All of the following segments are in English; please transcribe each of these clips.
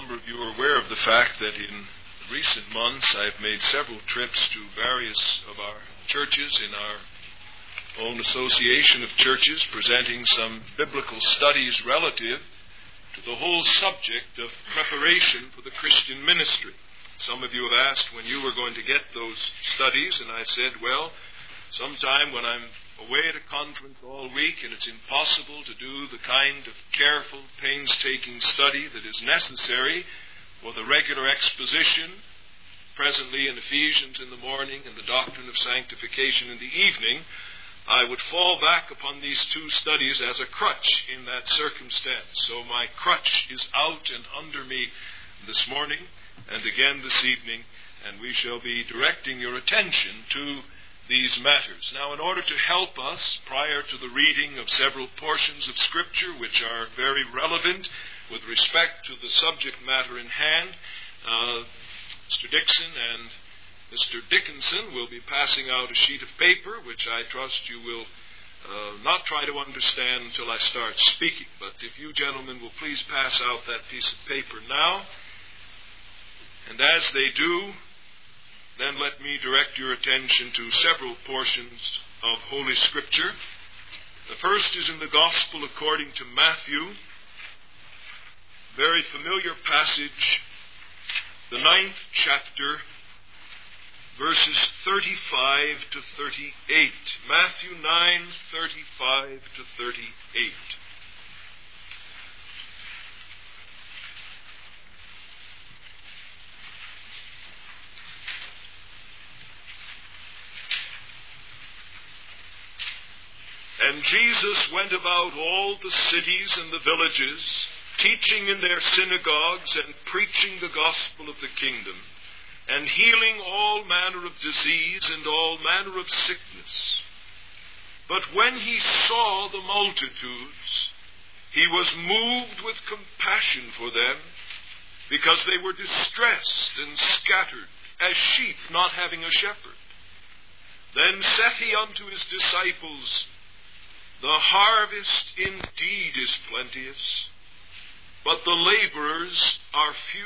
number of you are aware of the fact that in recent months I've made several trips to various of our churches in our own association of churches, presenting some biblical studies relative to the whole subject of preparation for the Christian ministry. Some of you have asked when you were going to get those studies, and I said, well, sometime when I'm away at a conference all week and it's impossible to do the kind of careful, painstaking study that is necessary for the regular exposition, presently in Ephesians in the morning and the doctrine of sanctification in the evening, I would fall back upon these two studies as a crutch in that circumstance. So my crutch is out and under me this morning and again this evening, and we shall be directing your attention to these matters. Now, in order to help us, prior to the reading of several portions of Scripture which are very relevant with respect to the subject matter in hand, Mr. Dixon and Mr. Dickinson will be passing out a sheet of paper, which I trust you will not try to understand until I start speaking. But if you gentlemen will please pass out that piece of paper now. And as they do, then let me direct your attention to several portions of Holy Scripture. The first is in the Gospel according to Matthew, very familiar passage, the 9th chapter, verses 35 to 38. Matthew 9:35 to 38. And Jesus went about all the cities and the villages, teaching in their synagogues and preaching the gospel of the kingdom, and healing all manner of disease and all manner of sickness. But when he saw the multitudes, he was moved with compassion for them, because they were distressed and scattered, as sheep not having a shepherd. Then saith he unto his disciples, The harvest indeed is plenteous, but the laborers are few.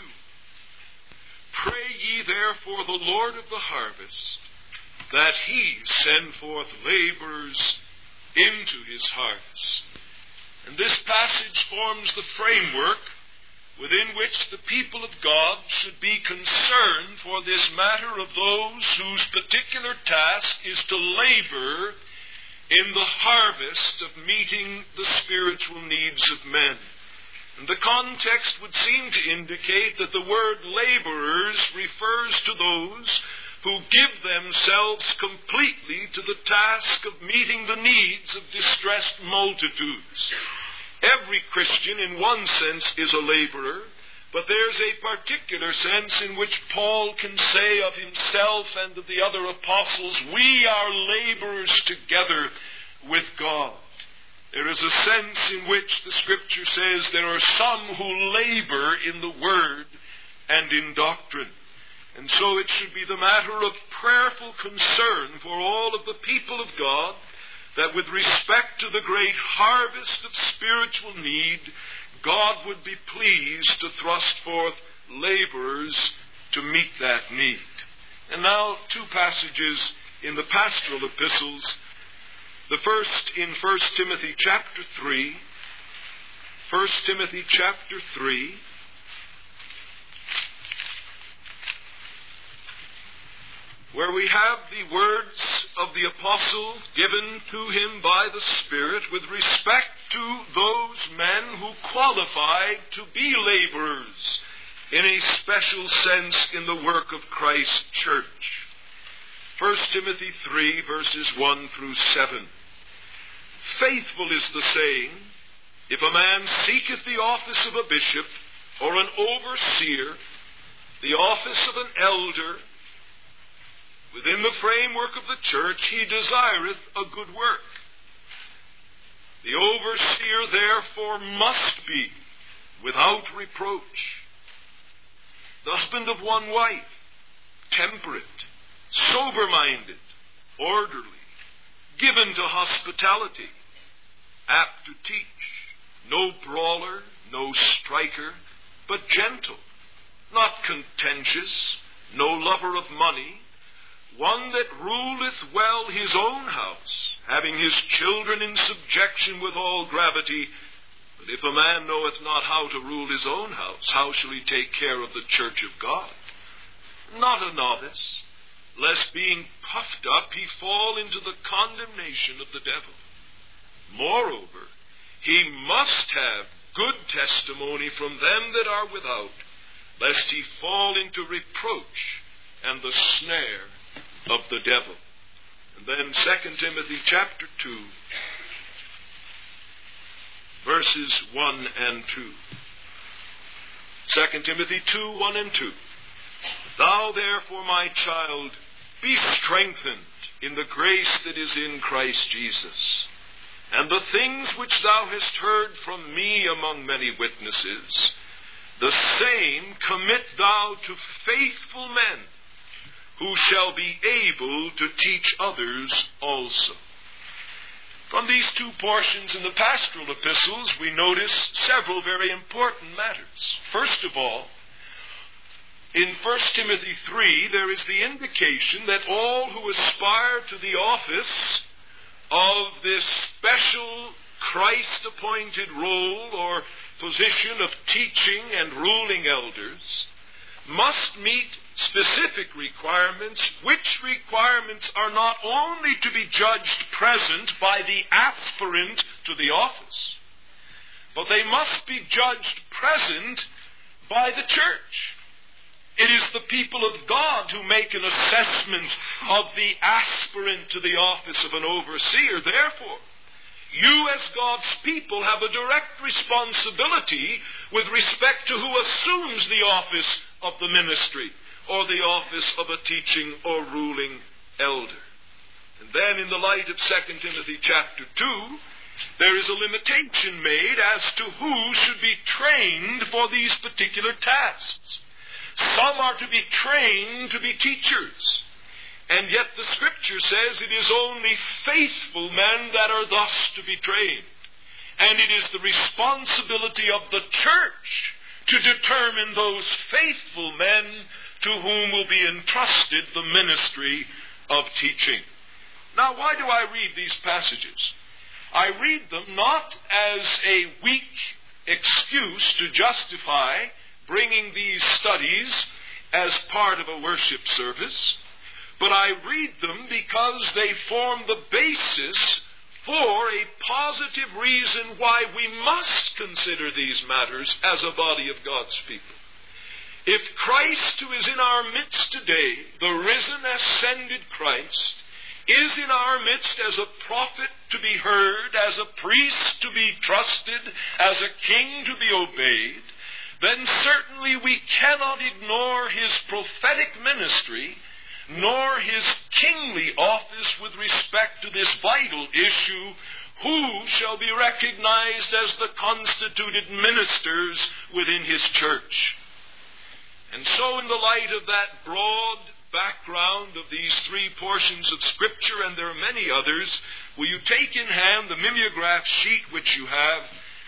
Pray ye therefore the Lord of the harvest, that he send forth laborers into his harvest. And this passage forms the framework within which the people of God should be concerned for this matter of those whose particular task is to labor in the harvest of meeting the spiritual needs of men. And the context would seem to indicate that the word laborers refers to those who give themselves completely to the task of meeting the needs of distressed multitudes. Every Christian, in one sense, is a laborer, but there's a particular sense in which Paul can say of himself and of the other apostles, we are laborers together with God. There is a sense in which the Scripture says there are some who labor in the Word and in doctrine. And so it should be the matter of prayerful concern for all of the people of God that with respect to the great harvest of spiritual need, God would be pleased to thrust forth laborers to meet that need. And now, two passages in the pastoral epistles. The first in 1 Timothy chapter 3. 1 Timothy chapter 3. Where we have the words of the apostle given to him by the Spirit with respect to those men who qualify to be laborers in a special sense in the work of Christ's church. 1 Timothy 3, verses 1 through 7. Faithful is the saying, if a man seeketh the office of a bishop or an overseer, the office of an elder, within the framework of the church, he desireth a good work. The overseer, therefore, must be without reproach, the husband of one wife, temperate, sober-minded, orderly, given to hospitality, apt to teach, no brawler, no striker, but gentle, not contentious, no lover of money, one that ruleth well his own house, having his children in subjection with all gravity. But if a man knoweth not how to rule his own house, how shall he take care of the church of God? Not a novice, lest being puffed up he fall into the condemnation of the devil. Moreover, he must have good testimony from them that are without, lest he fall into reproach and the snare of the devil. And then 2 Timothy chapter 2, verses 1 and 2. 2 Timothy 2, 1 and 2. Thou therefore, my child, be strengthened in the grace that is in Christ Jesus. And the things which thou hast heard from me among many witnesses, the same commit thou to faithful men, who shall be able to teach others also. From these two portions in the pastoral epistles, we notice several very important matters. First of all, in 1 Timothy 3, there is the indication that all who aspire to the office of this special Christ-appointed role or position of teaching and ruling elders must meet specific requirements, which requirements are not only to be judged present by the aspirant to the office, but they must be judged present by the church. It is the people of God who make an assessment of the aspirant to the office of an overseer. Therefore, you as God's people have a direct responsibility with respect to who assumes the office of the ministry or the office of a teaching or ruling elder. And then in the light of 2 Timothy chapter 2, there is a limitation made as to who should be trained for these particular tasks. Some are to be trained to be teachers, and yet the Scripture says it is only faithful men that are thus to be trained. And it is the responsibility of the church to determine those faithful men to whom will be entrusted the ministry of teaching. Now, why do I read these passages? I read them not as a weak excuse to justify bringing these studies as part of a worship service, but I read them because they form the basis for a positive reason why we must consider these matters as a body of God's people. If Christ, who is in our midst today, the risen, ascended Christ, is in our midst as a prophet to be heard, as a priest to be trusted, as a king to be obeyed, then certainly we cannot ignore his prophetic ministry, nor his kingly office with respect to this vital issue: who shall be recognized as the constituted ministers within his church. And so in the light of that broad background of these three portions of Scripture, and there are many others, will you take in hand the mimeograph sheet which you have,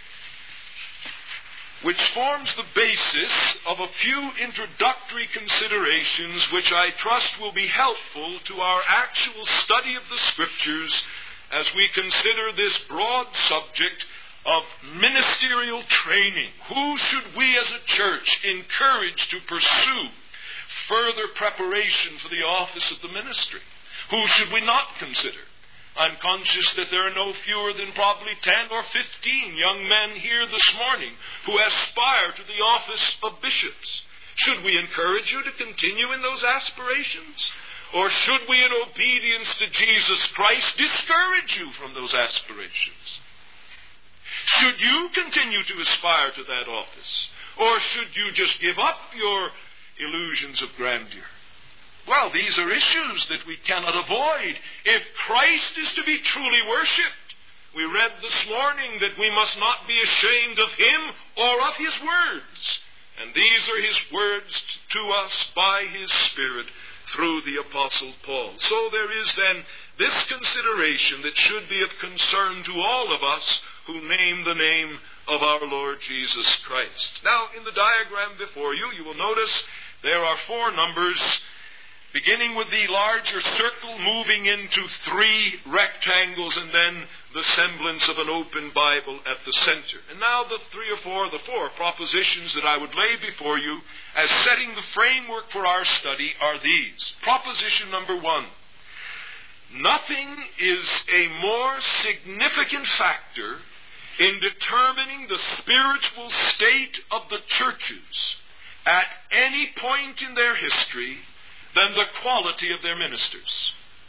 which forms the basis of a few introductory considerations which I trust will be helpful to our actual study of the Scriptures as we consider this broad subject of ministerial training. Who should we as a church encourage to pursue further preparation for the office of the ministry? Who should we not consider? I'm conscious that there are no fewer than probably 10 or 15 young men here this morning who aspire to the office of bishops. Should we encourage you to continue in those aspirations? Or should we, in obedience to Jesus Christ, discourage you from those aspirations? Should you continue to aspire to that office? Or should you just give up your illusions of grandeur? Well, these are issues that we cannot avoid if Christ is to be truly worshipped. We read this morning that we must not be ashamed of him or of his words. And these are his words to us by his Spirit through the Apostle Paul. So there is then this consideration that should be of concern to all of us who name the name of our Lord Jesus Christ. Now, in the diagram before you, you will notice there are 4 numbers, beginning with the larger circle, moving into 3 rectangles, and then the semblance of an open Bible at the center. And now the 4 propositions that I would lay before you as setting the framework for our study are these. Proposition number 1. Nothing is a more significant factor in determining the spiritual state of the churches at any point in their history than the quality of their ministers.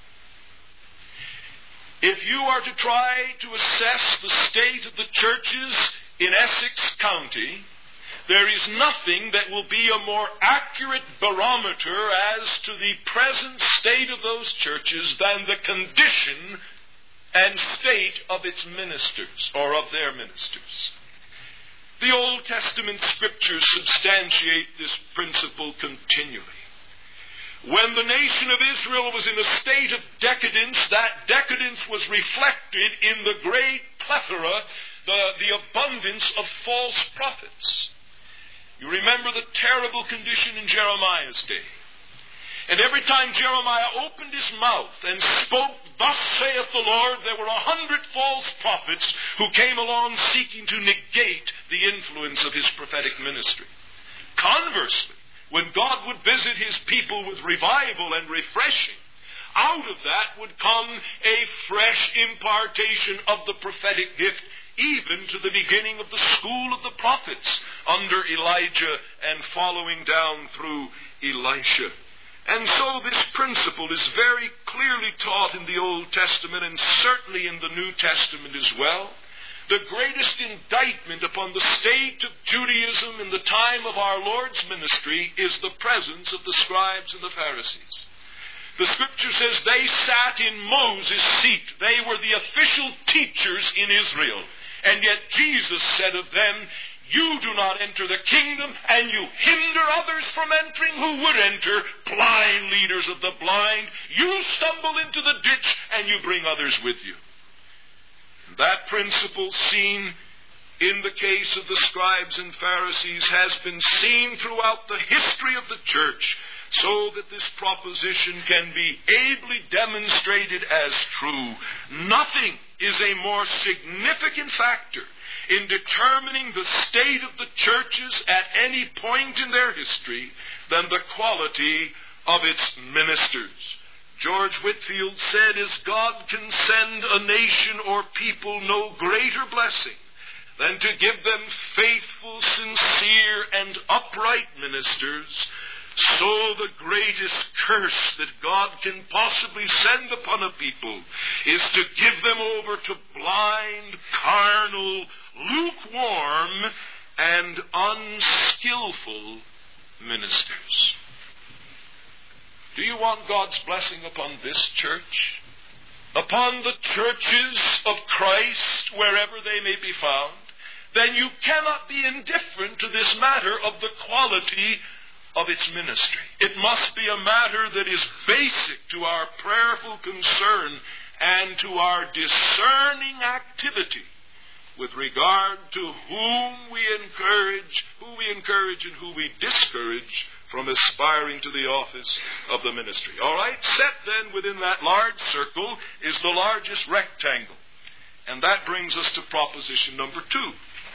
If you are to try to assess the state of the churches in Essex County, there is nothing that will be a more accurate barometer as to the present state of those churches than the condition and state of its ministers, or of their ministers. The Old Testament scriptures substantiate this principle continually. When the nation of Israel was in a state of decadence, that decadence was reflected in the great plethora, the abundance of false prophets. You remember the terrible condition in Jeremiah's day. And every time Jeremiah opened his mouth and spoke, "Thus saith the Lord," there were 100 false prophets who came along seeking to negate the influence of his prophetic ministry. Conversely, when God would visit his people with revival and refreshing, out of that would come a fresh impartation of the prophetic gift, even to the beginning of the school of the prophets under Elijah and following down through Elisha. And so this principle is very clearly taught in the Old Testament and certainly in the New Testament as well. The greatest indictment upon the state of Judaism in the time of our Lord's ministry is the presence of the scribes and the Pharisees. The scripture says they sat in Moses' seat. They were the official teachers in Israel. And yet Jesus said of them, "You do not enter the kingdom, and you hinder others from entering who would enter, blind leaders of the blind. You stumble into the ditch, and you bring others with you." That principle, seen in the case of the scribes and Pharisees, has been seen throughout the history of the church, so that this proposition can be ably demonstrated as true. Nothing is a more significant factor in determining the state of the churches at any point in their history than the quality of its ministers. George Whitefield said, "As God can send a nation or people no greater blessing than to give them faithful, sincere, and upright ministers, so the greatest curse that God can possibly send upon a people is to give them over to blind, carnal, lukewarm, and unskillful ministers." Do you want God's blessing upon this church? Upon the churches of Christ, wherever they may be found? Then you cannot be indifferent to this matter of the quality of its ministry. It must be a matter that is basic to our prayerful concern and to our discerning activity with regard to who we encourage and who we discourage from aspiring to the office of the ministry. All right, set then within that large circle is the largest rectangle. And that brings us to proposition number 2.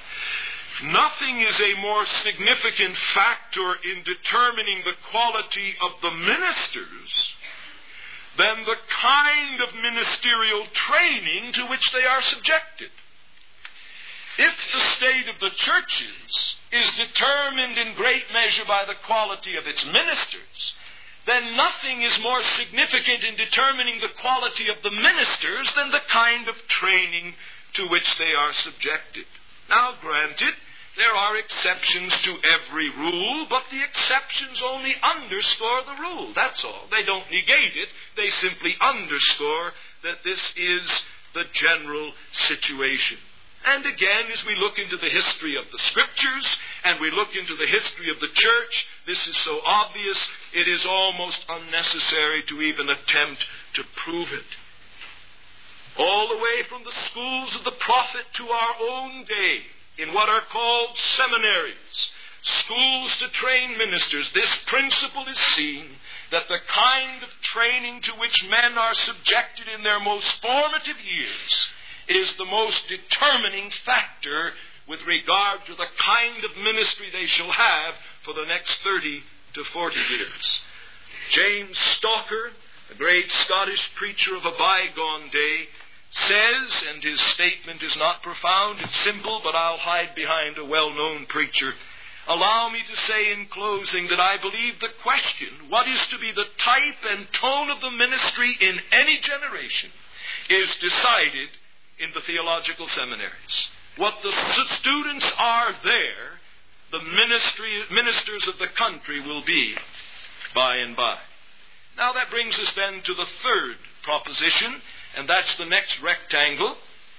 Nothing is a more significant factor in determining the quality of the ministers than the kind of ministerial training to which they are subjected. If the state of the churches is determined in great measure by the quality of its ministers, then nothing is more significant in determining the quality of the ministers than the kind of training to which they are subjected. Now, granted, there are exceptions to every rule, but the exceptions only underscore the rule. That's all. They don't negate it. They simply underscore that this is the general situation. And again, as we look into the history of the Scriptures and we look into the history of the church, this is so obvious, it is almost unnecessary to even attempt to prove it. All the way from the schools of the prophet to our own day, in what are called seminaries, schools to train ministers, this principle is seen, that the kind of training to which men are subjected in their most formative years is the most determining factor with regard to the kind of ministry they shall have for the next 30 to 40 years. James Stalker, a great Scottish preacher of a bygone day, says, and his statement is not profound, it's simple, but I'll hide behind a well-known preacher. Allow me to say in closing that I believe the question, what is to be the type and tone of the ministry in any generation, is decided in the theological seminaries. What the students are there, the ministers of the country will be by and by. Now that brings us then to the third proposition, and that's the next rectangle.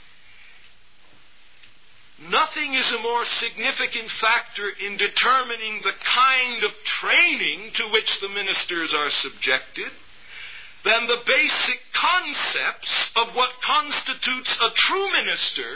Nothing is a more significant factor in determining the kind of training to which the ministers are subjected than the basic concepts of what constitutes a true minister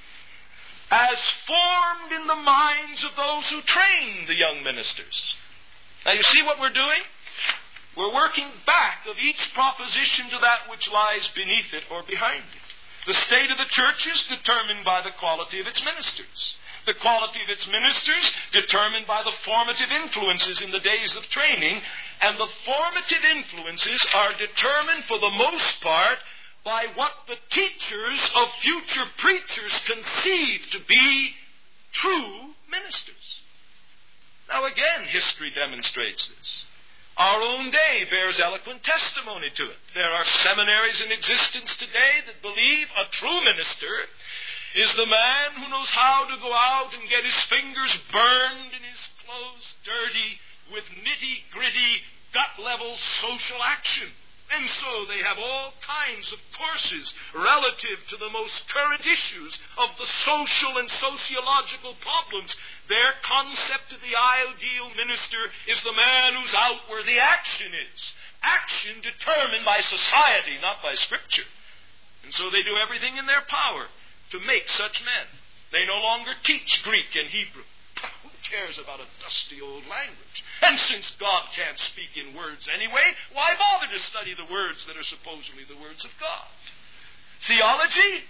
as formed in the minds of those who train the young ministers. Now you see what we're doing? We're working back of each proposition to that which lies beneath it or behind it. The state of the church is determined by the quality of its ministers. The quality of its ministers determined by the formative influences in the days of training, and the formative influences are determined for the most part by what the teachers of future preachers conceive to be true ministers. Now again, history demonstrates this. Our own day bears eloquent testimony to it. There are seminaries in existence today that believe a true minister is the man who knows how to go out and get his fingers burned and his clothes dirty with nitty-gritty, gut-level social action. And so they have all kinds of courses relative to the most current issues of the social and sociological problems. Their concept of the ideal minister is the man who's out where the action is. Action determined by society, not by Scripture. And so they do everything in their power to make such men. They no longer teach Greek and Hebrew. Who cares about a dusty old language? And since God can't speak in words anyway, why bother to study the words that are supposedly the words of God? Theology?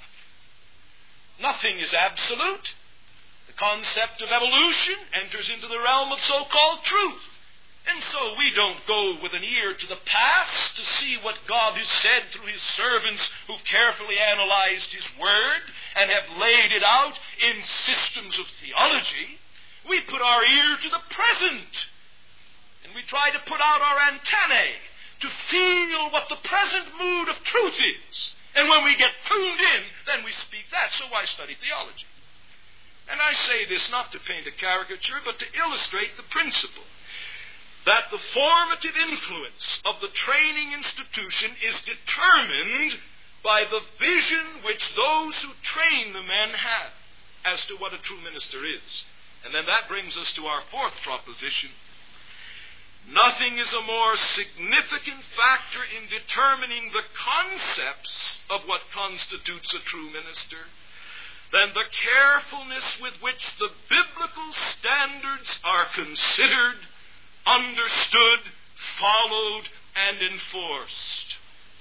Nothing is absolute. The concept of evolution enters into the realm of so-called truth. And so we don't go with an ear to the past to see what God has said through His servants who carefully analyzed His Word and have laid it out in systems of theology. We put our ear to the present. And we try to put out our antennae to feel what the present mood of truth is. And when we get tuned in, then we speak that. So why study theology? And I say this not to paint a caricature, but to illustrate the principle that the formative influence of the training institution is determined by the vision which those who train the men have as to what a true minister is. And then that brings us to our fourth proposition. Nothing is a more significant factor in determining the concepts of what constitutes a true minister than the carefulness with which the biblical standards are considered, understood, followed, and enforced.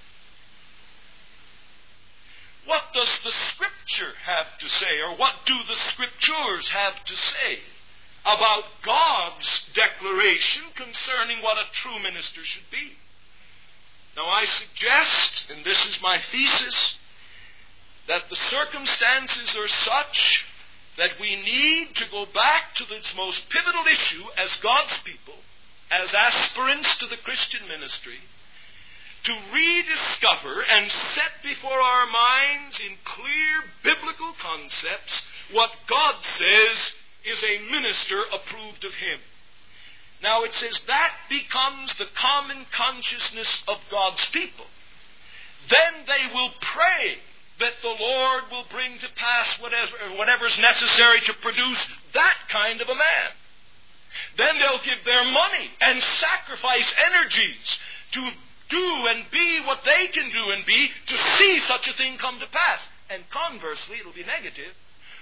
What does the Scripture have to say, or what do the Scriptures have to say about God's declaration concerning what a true minister should be? Now I suggest, and this is my thesis, that the circumstances are such that we need to go back to this most pivotal issue as God's people, as aspirants to the Christian ministry, to rediscover and set before our minds in clear biblical concepts what God says is a minister approved of Him. Now it says that becomes the common consciousness of God's people. Then they will pray that the Lord will bring to pass whatever is necessary to produce that kind of a man. Then they'll give their money and sacrifice energies to do and be what they can do and be to see such a thing come to pass. And conversely, it'll be negative. When they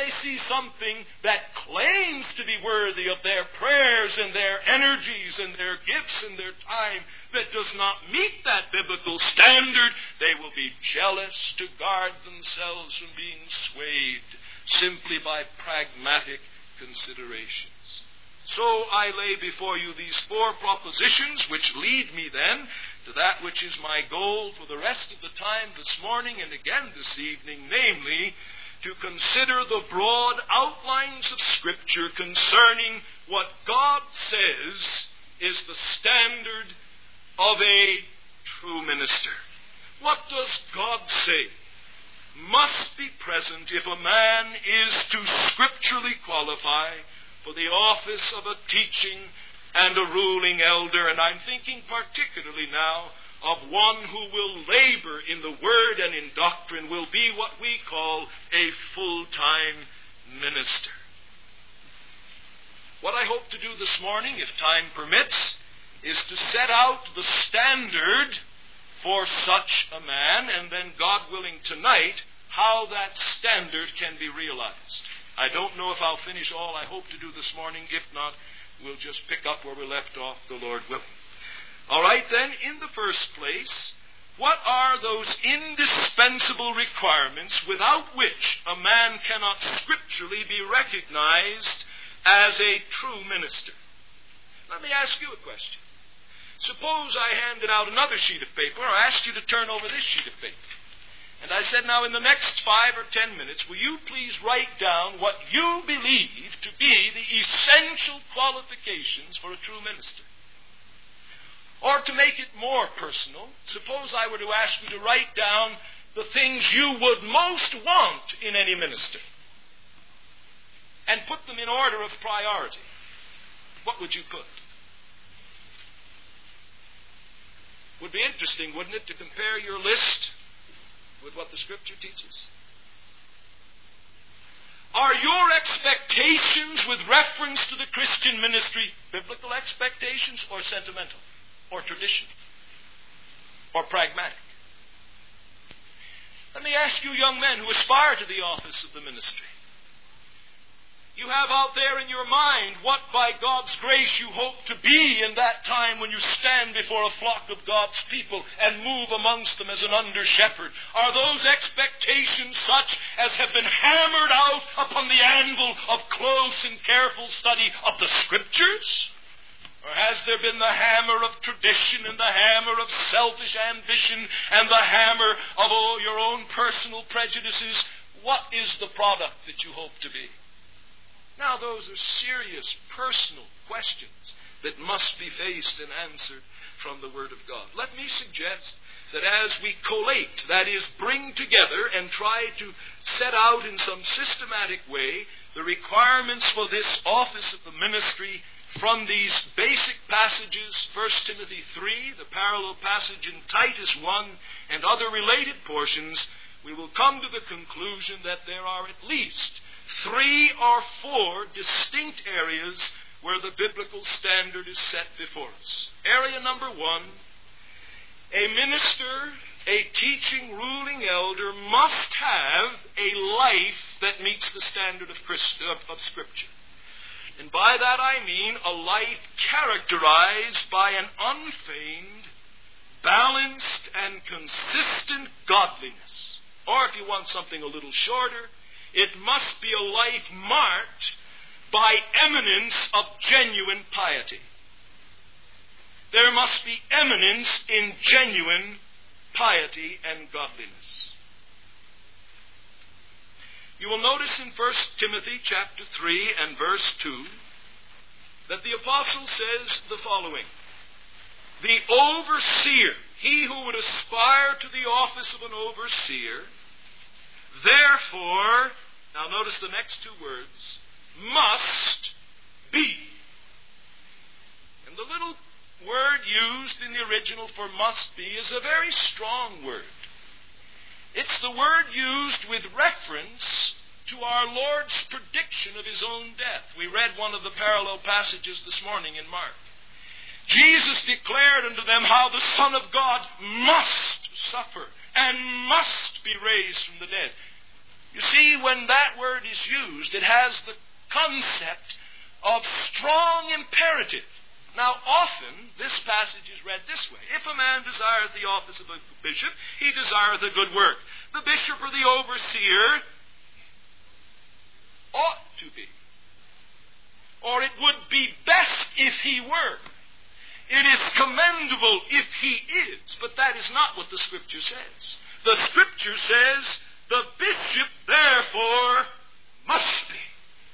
they see something that claims to be worthy of their prayers and their energies and their gifts and their time that does not meet that biblical standard, they will be jealous to guard themselves from being swayed simply by pragmatic considerations. So I lay before you these four propositions, which lead me then to that which is my goal for the rest of the time this morning and again this evening, namely, to consider the broad outlines of Scripture concerning what God says is the standard of a true minister. What does God say must be present if a man is to scripturally qualify for the office of a teaching and a ruling elder? And I'm thinking particularly now of one who will labor in the Word and in doctrine, will be what we call a full-time minister. What I hope to do this morning, if time permits, is to set out the standard for such a man, and then, God willing, tonight, how that standard can be realized. I don't know if I'll finish all I hope to do this morning. If not, we'll just pick up where we left off, the Lord willing. All right, then, in the first place, what are those indispensable requirements without which a man cannot scripturally be recognized as a true minister? Let me ask you a question. Suppose I handed out another sheet of paper, or asked you to turn over this sheet of paper. And I said, now in the next 5 or 10 minutes, will you please write down what you believe to be the essential qualifications for a true minister? Or to make it more personal, suppose I were to ask you to write down the things you would most want in any minister and put them in order of priority. What would you put? Would be interesting, wouldn't it, to compare your list with what the Scripture teaches? Are your expectations with reference to the Christian ministry biblical expectations or sentimental? Or tradition, or pragmatic? Let me ask you, young men who aspire to the office of the ministry. You have out there in your mind what by God's grace you hope to be in that time when you stand before a flock of God's people and move amongst them as an under-shepherd. Are those expectations such as have been hammered out upon the anvil of close and careful study of the Scriptures? Or has there been the hammer of tradition and the hammer of selfish ambition and the hammer of your own personal prejudices? What is the product that you hope to be? Now, those are serious personal questions that must be faced and answered from the Word of God. Let me suggest that as we collate, that is, bring together and try to set out in some systematic way the requirements for this office of the ministry from these basic passages, 1 Timothy 3, the parallel passage in Titus 1, and other related portions, we will come to the conclusion that there are at least 3 or 4 distinct areas where the biblical standard is set before us. Area number 1, a minister, a teaching, ruling elder must have a life that meets the standard of Scripture. And by that I mean a life characterized by an unfeigned, balanced, and consistent godliness. Or if you want something a little shorter, it must be a life marked by eminence of genuine piety. There must be eminence in genuine piety and godliness. You will notice in 1 Timothy chapter 3 and verse 2 that the apostle says the following: the overseer, he who would aspire to the office of an overseer, therefore, now notice the next 2 words, must be. And the little word used in the original for must be is a very strong word. It's the word used with reference to our Lord's prediction of His own death. We read one of the parallel passages this morning in Mark. Jesus declared unto them how the Son of God must suffer and must be raised from the dead. You see, when that word is used, it has the concept of strong imperative. Now, often, this passage is read this way. If a man desireth the office of a bishop, he desireth a good work. The bishop or the overseer ought to be. Or it would be best if he were. It is commendable if he is. But that is not what the Scripture says. The Scripture says, the bishop, therefore, must be.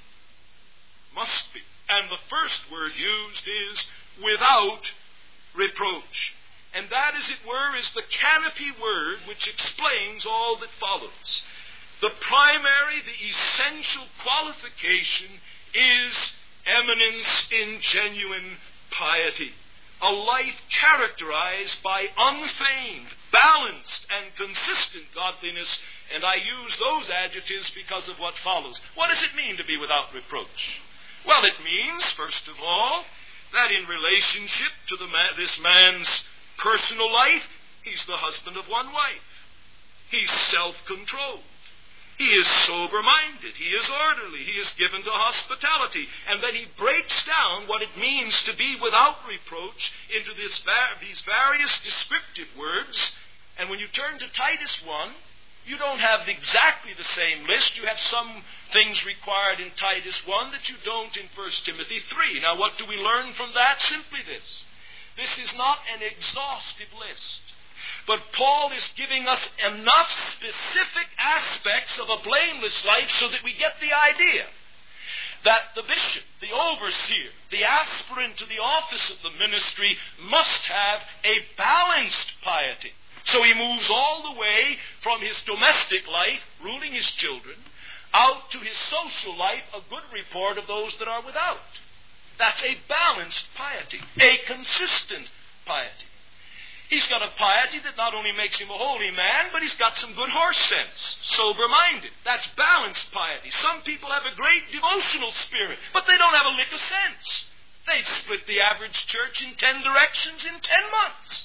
Must be. And the first word used is without reproach. And that, as it were, is the canopy word which explains all that follows. The primary, the essential qualification is eminence in genuine piety. A life characterized by unfeigned, balanced, and consistent godliness. And I use those adjectives because of what follows. What does it mean to be without reproach? Well, it means, first of all, that in relationship to this man's personal life, he's the husband of one wife. He's self-controlled. He is sober-minded. He is orderly. He is given to hospitality. And then he breaks down what it means to be without reproach into these various descriptive words. And when you turn to Titus 1, you don't have exactly the same list. You have some things required in Titus 1 that you don't in 1 Timothy 3. Now, what do we learn from that? Simply this. This is not an exhaustive list. But Paul is giving us enough specific aspects of a blameless life so that we get the idea that the bishop, the overseer, the aspirant to the office of the ministry must have a balanced piety. So he moves all the way from his domestic life, ruling his children, out to his social life, a good report of those that are without. That's a balanced piety, a consistent piety. He's got a piety that not only makes him a holy man, but he's got some good horse sense, sober-minded. That's balanced piety. Some people have a great devotional spirit, but they don't have a lick of sense. They'd split the average church in 10 directions in 10 months.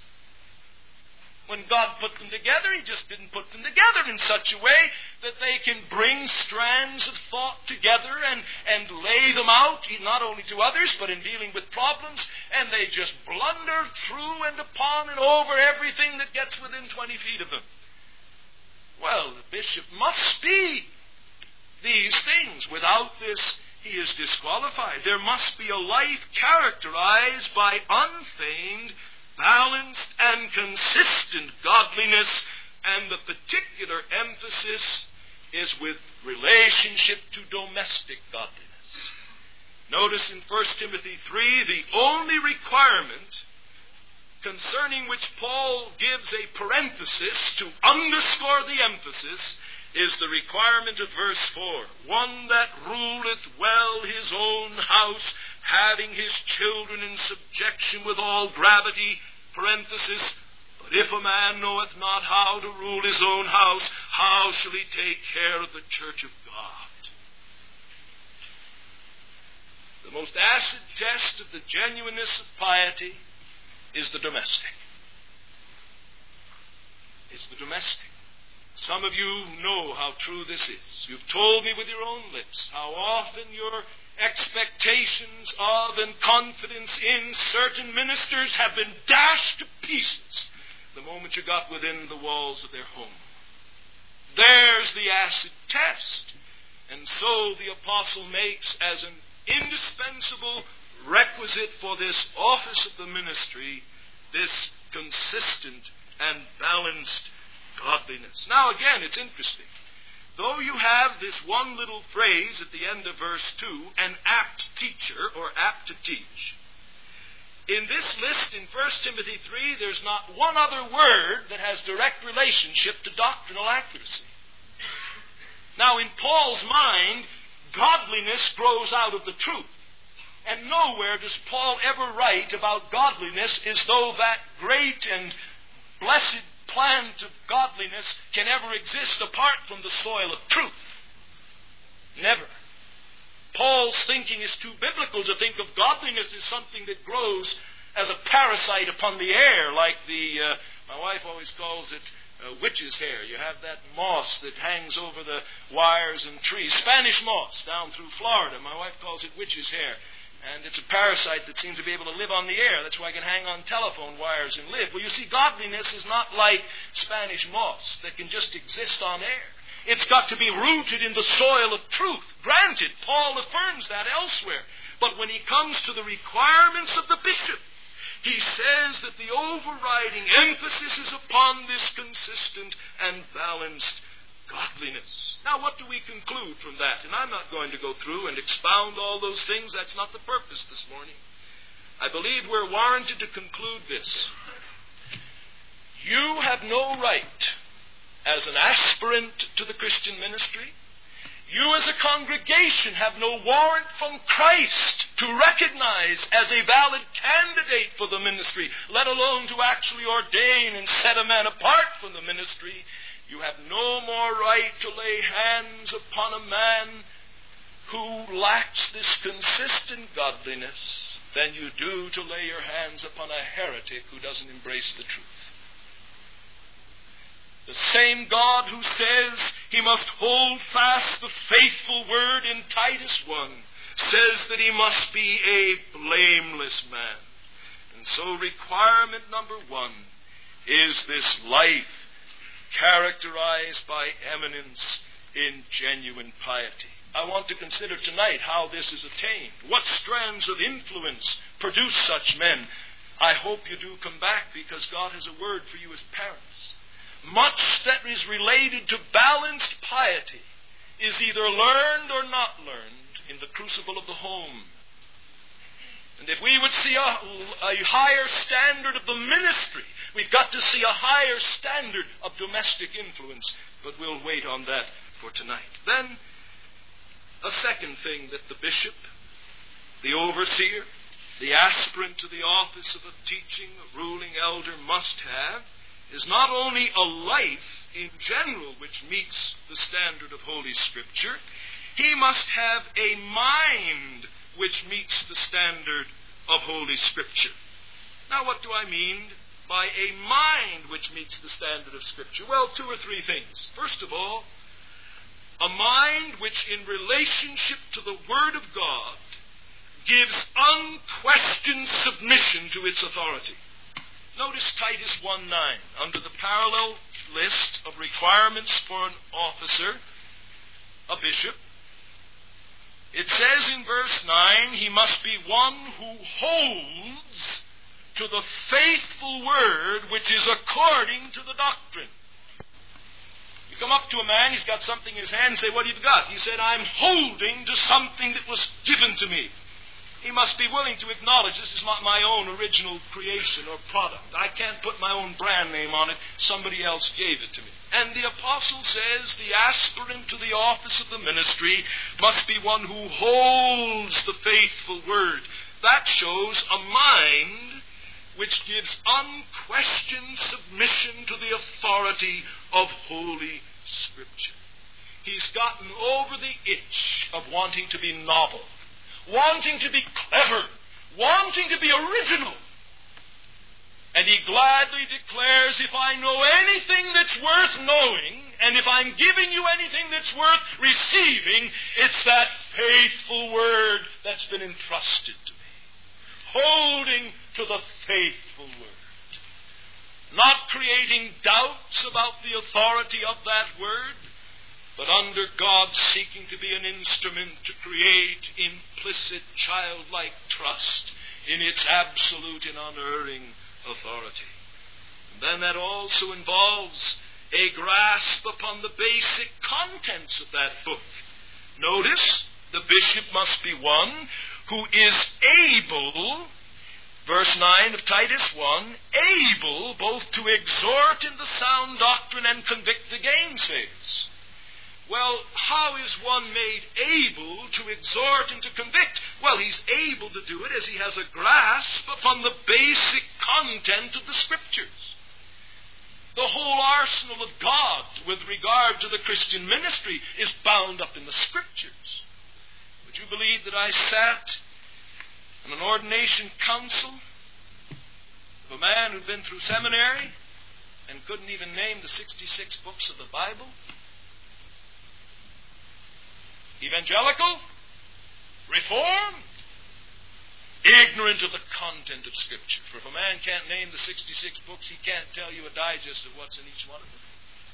When God put them together, He just didn't put them together in such a way that they can bring strands of thought together and lay them out, not only to others, but in dealing with problems, and they just blunder through and upon and over everything that gets within 20 feet of them. Well, the bishop must be these things. Without this, he is disqualified. There must be a life characterized by unfeigned, balanced and consistent godliness, and the particular emphasis is with relationship to domestic godliness. Notice in 1 Timothy 3, the only requirement concerning which Paul gives a parenthesis to underscore the emphasis is the requirement of verse 4. One that ruleth well his own house, having his children in subjection with all gravity, parenthesis, but if a man knoweth not how to rule his own house, how shall he take care of the church of God? The most acid test of the genuineness of piety is the domestic. It's the domestic. Some of you know how true this is. You've told me with your own lips how often your expectations of and confidence in certain ministers have been dashed to pieces the moment you got within the walls of their home. There's the acid test. And so the apostle makes as an indispensable requisite for this office of the ministry this consistent and balanced godliness. Now again, it's interesting. Though you have this one little phrase at the end of verse 2, an apt teacher or apt to teach, in this list in 1 Timothy 3, there's not one other word that has direct relationship to doctrinal accuracy. Now, in Paul's mind, godliness grows out of the truth. And nowhere does Paul ever write about godliness as though that great and blessed plant of godliness can ever exist apart from the soil of truth. Never. Paul's thinking is too biblical to think of godliness as something that grows as a parasite upon the air, like my wife always calls it witch's hair. You have that moss that hangs over the wires and trees. Spanish moss down through Florida. My wife calls it witch's hair. And it's a parasite that seems to be able to live on the air. That's why I can hang on telephone wires and live. Well, you see, godliness is not like Spanish moss that can just exist on air. It's got to be rooted in the soil of truth. Granted, Paul affirms that elsewhere. But when he comes to the requirements of the bishop, he says that the overriding emphasis is upon this consistent and balanced godliness. Now, what do we conclude from that? And I'm not going to go through and expound all those things. That's not the purpose this morning. I believe we're warranted to conclude this. You have no right, as an aspirant to the Christian ministry, you as a congregation have no warrant from Christ to recognize as a valid candidate for the ministry, let alone to actually ordain and set a man apart from the ministry. You have no more right to lay hands upon a man who lacks this consistent godliness than you do to lay your hands upon a heretic who doesn't embrace the truth. The same God who says he must hold fast the faithful word in Titus 1 says that he must be a blameless man. And so requirement number 1 is this life characterized by eminence in genuine piety. I want to consider tonight how this is attained. What strands of influence produce such men? I hope you do come back, because God has a word for you as parents. Much that is related to balanced piety is either learned or not learned in the crucible of the home. And if we would see a higher standard of the ministry, we've got to see a higher standard of domestic influence. But we'll wait on that for tonight. Then, a second thing that the bishop, the overseer, the aspirant to the office of a teaching, a ruling elder must have is not only a life in general which meets the standard of Holy Scripture, he must have a mind which meets the standard of Holy Scripture. Now, what do I mean by a mind which meets the standard of Scripture? Well, 2 or 3 things. First of all, a mind which in relationship to the Word of God gives unquestioned submission to its authority. Notice Titus 1:9. Under the parallel list of requirements for an officer, a bishop, it says in verse 9, he must be one who holds to the faithful word which is according to the doctrine. You come up to a man, he's got something in his hand, and say, what have you got? He said, I'm holding to something that was given to me. He must be willing to acknowledge this is not my own original creation or product. I can't put my own brand name on it. Somebody else gave it to me. And the apostle says the aspirant to the office of the ministry must be one who holds the faithful word. That shows a mind which gives unquestioned submission to the authority of Holy Scripture. He's gotten over the itch of wanting to be novel, wanting to be clever, wanting to be original. And he gladly declares, if I know anything that's worth knowing, and if I'm giving you anything that's worth receiving, it's that faithful word that's been entrusted to me. Holding to the faithful word. Not creating doubts about the authority of that word, but under God seeking to be an instrument to create implicit childlike trust in its absolute and unerring authority. And then that also involves a grasp upon the basic contents of that book. Notice, the bishop must be one who is able, verse 9 of Titus 1, able both to exhort in the sound doctrine and convict the gainsayers. Well, how is one made able to exhort and to convict? Well, he's able to do it as he has a grasp upon the basic content of the Scriptures. The whole arsenal of God with regard to the Christian ministry is bound up in the Scriptures. Would you believe that I sat in an ordination council of a man who'd been through seminary, and couldn't even name the 66 books of the Bible? Evangelical? Reformed? Ignorant of the content of Scripture. For if a man can't name the 66 books, he can't tell you a digest of what's in each one of them.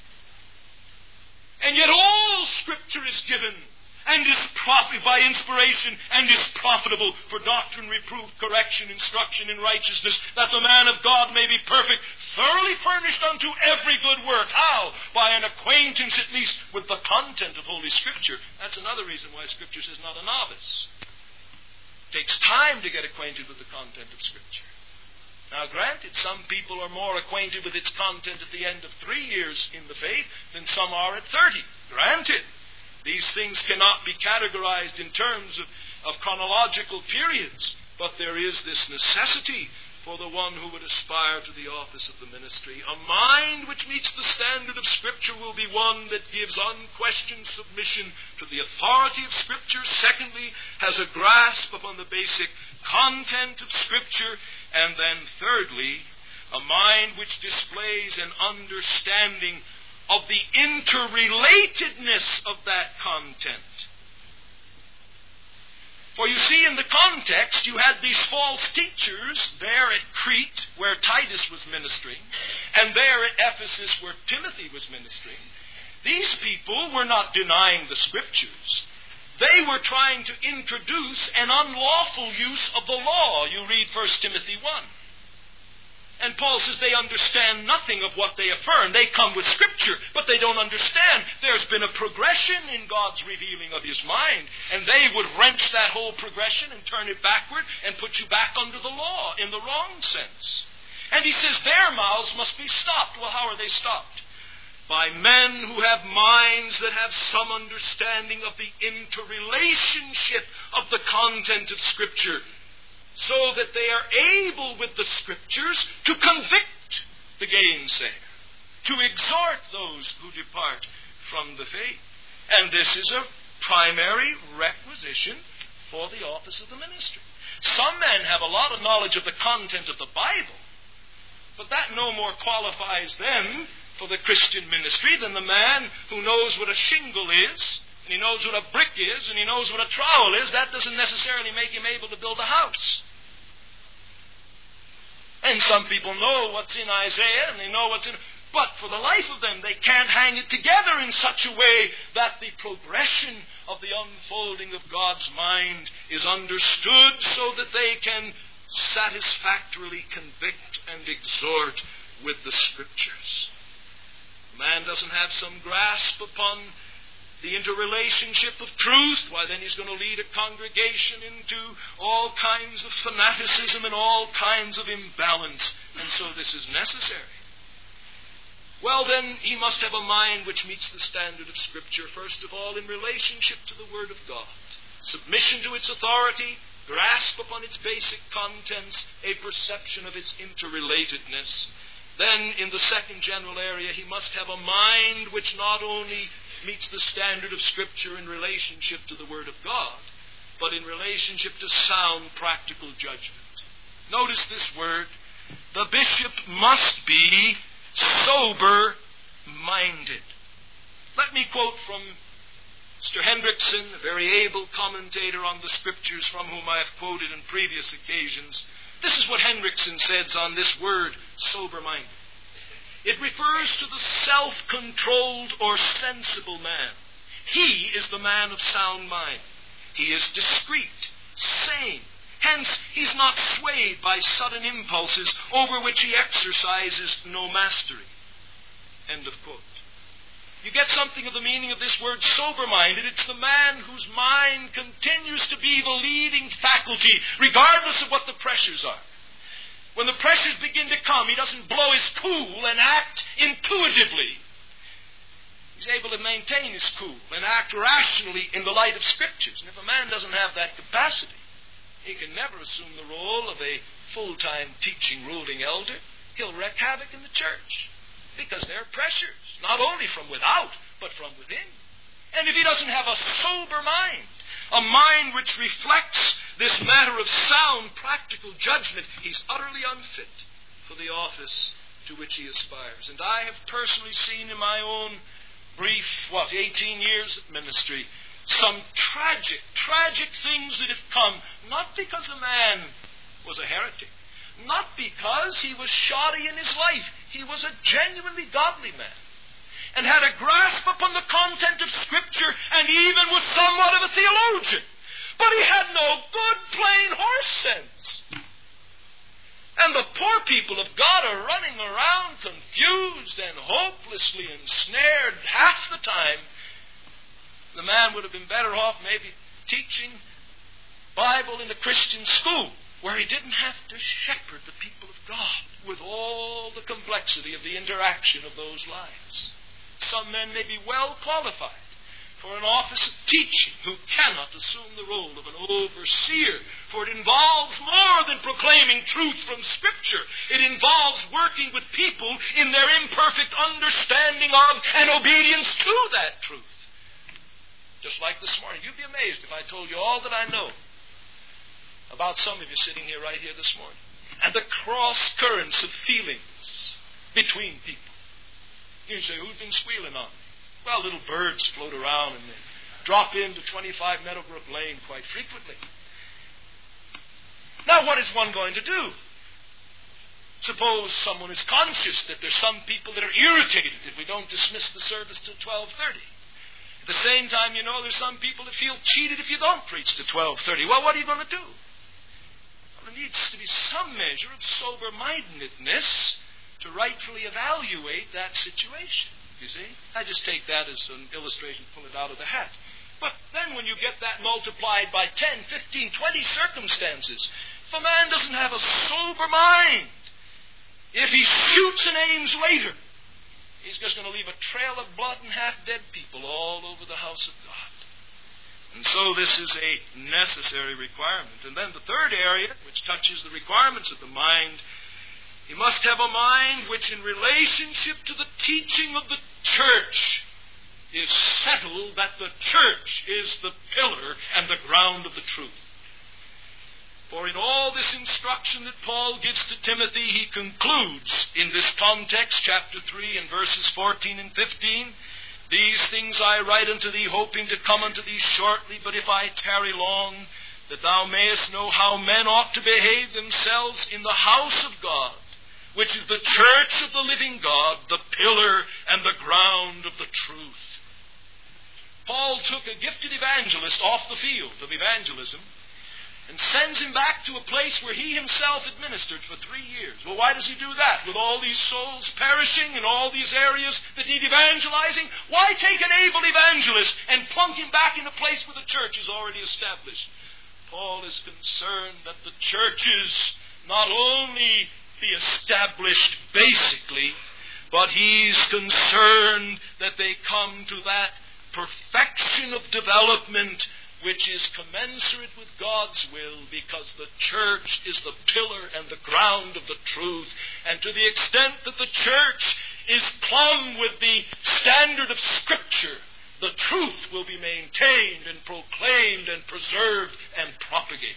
And yet all Scripture is given and is by inspiration and is profitable for doctrine, reproof, correction, instruction in righteousness, that the man of God may be perfect, thoroughly furnished unto every good work. How? By an acquaintance at least with the content of Holy Scripture. That's another reason why Scripture says not a novice. It takes time to get acquainted with the content of Scripture. Now, granted, some people are more acquainted with its content at the end of 3 years in the faith than some are at 30. Granted. These things cannot be categorized in terms of chronological periods, but there is this necessity for the one who would aspire to the office of the ministry. A mind which meets the standard of Scripture will be one that gives unquestioned submission to the authority of Scripture. Secondly, has a grasp upon the basic content of Scripture. And then thirdly, a mind which displays an understanding of the interrelatedness of that content. For you see, in the context, you had these false teachers there at Crete, where Titus was ministering, and there at Ephesus, where Timothy was ministering. These people were not denying the Scriptures. They were trying to introduce an unlawful use of the law. You read 1 Timothy 1. And Paul says they understand nothing of what they affirm. They come with Scripture, but they don't understand. There's been a progression in God's revealing of His mind, and they would wrench that whole progression and turn it backward and put you back under the law in the wrong sense. And he says their mouths must be stopped. Well, how are they stopped? By men who have minds that have some understanding of the interrelationship of the content of Scripture, so that they are able with the Scriptures to convict the gainsayer, to exhort those who depart from the faith. And this is a primary requisition for the office of the ministry. Some men have a lot of knowledge of the content of the Bible, but that no more qualifies them for the Christian ministry than the man who knows what a shingle is, and he knows what a brick is, and he knows what a trowel is. That doesn't necessarily make him able to build a house. And some people know what's in Isaiah, and they know what's in... But for the life of them, they can't hang it together in such a way that the progression of the unfolding of God's mind is understood so that they can satisfactorily convict and exhort with the Scriptures. A man doesn't have some grasp upon the interrelationship of truth, why then he's going to lead a congregation into all kinds of fanaticism and all kinds of imbalance. And so this is necessary. Well, then, he must have a mind which meets the standard of Scripture, first of all, in relationship to the Word of God. Submission to its authority, grasp upon its basic contents, a perception of its interrelatedness. Then, in the second general area, he must have a mind which not only meets the standard of Scripture in relationship to the Word of God, but in relationship to sound practical judgment. Notice this word. The bishop must be sober-minded. Let me quote from Mr. Hendrickson, a very able commentator on the Scriptures from whom I have quoted in previous occasions. This is what Hendrickson says on this word, sober-minded. It refers to the self-controlled or sensible man. He is the man of sound mind. He is discreet, sane. Hence, he's not swayed by sudden impulses over which he exercises no mastery. End of quote. You get something of the meaning of this word sober-minded. It's the man whose mind continues to be the leading faculty, regardless of what the pressures are. When the pressures begin to come, he doesn't blow his cool and act intuitively. He's able to maintain his cool and act rationally in the light of Scriptures. And if a man doesn't have that capacity, he can never assume the role of a full-time teaching, ruling elder. He'll wreak havoc in the church because there are pressures, not only from without, but from within. And if he doesn't have a sober mind, a mind which reflects this matter of sound, practical judgment, he's utterly unfit for the office to which he aspires. And I have personally seen in my own brief, 18 years of ministry, some tragic things that have come, not because a man was a heretic, not because he was shoddy in his life. He was a genuinely godly man and had a grasp upon the content of Scripture and even was somewhat of a theologian. But he had no good plain horse sense. And the poor people of God are running around confused and hopelessly ensnared half the time. The man would have been better off maybe teaching Bible in a Christian school where he didn't have to shepherd the people of God with all the complexity of the interaction of those lives. Some men may be well qualified for an office of teaching who cannot assume the role of an overseer, for it involves more than proclaiming truth from Scripture. It involves working with people in their imperfect understanding of and obedience to that truth. Just like this morning. You'd be amazed if I told you all that I know about some of you sitting here right here this morning, and the cross currents of feelings between people. You say, who's been squealing on me? Well, little birds float around and they drop into 25 Meadowbrook Lane quite frequently. Now, what is one going to do? Suppose someone is conscious that there's some people that are irritated if we don't dismiss the service till 12:30. At the same time, you know, there's some people that feel cheated if you don't preach to 12:30. Well, what are you going to do? Well, there needs to be some measure of sober-mindedness to rightfully evaluate that situation. You see? I just take that as an illustration, pull it out of the hat. But then when you get that multiplied by 10, 15, 20 circumstances, if a man doesn't have a sober mind, if he shoots and aims later, he's just going to leave a trail of blood and half-dead people all over the house of God. And so this is a necessary requirement. And then the third area, which touches the requirements of the mind, he must have a mind which in relationship to the teaching of the church is settled that the church is the pillar and the ground of the truth. For in all this instruction that Paul gives to Timothy, he concludes in this context, chapter 3 and verses 14 and 15, "These things I write unto thee, hoping to come unto thee shortly, but if I tarry long, that thou mayest know how men ought to behave themselves in the house of God, which is the church of the living God, the pillar and the ground of the truth." Paul took a gifted evangelist off the field of evangelism and sends him back to a place where he himself administered for 3 years. Well, why does he do that? With all these souls perishing in all these areas that need evangelizing, why take an able evangelist and plunk him back in a place where the church is already established? Paul is concerned that the churches not only be established basically, but he's concerned that they come to that perfection of development which is commensurate with God's will, because the church is the pillar and the ground of the truth. And to the extent that the church is plumb with the standard of Scripture, the truth will be maintained and proclaimed and preserved and propagated.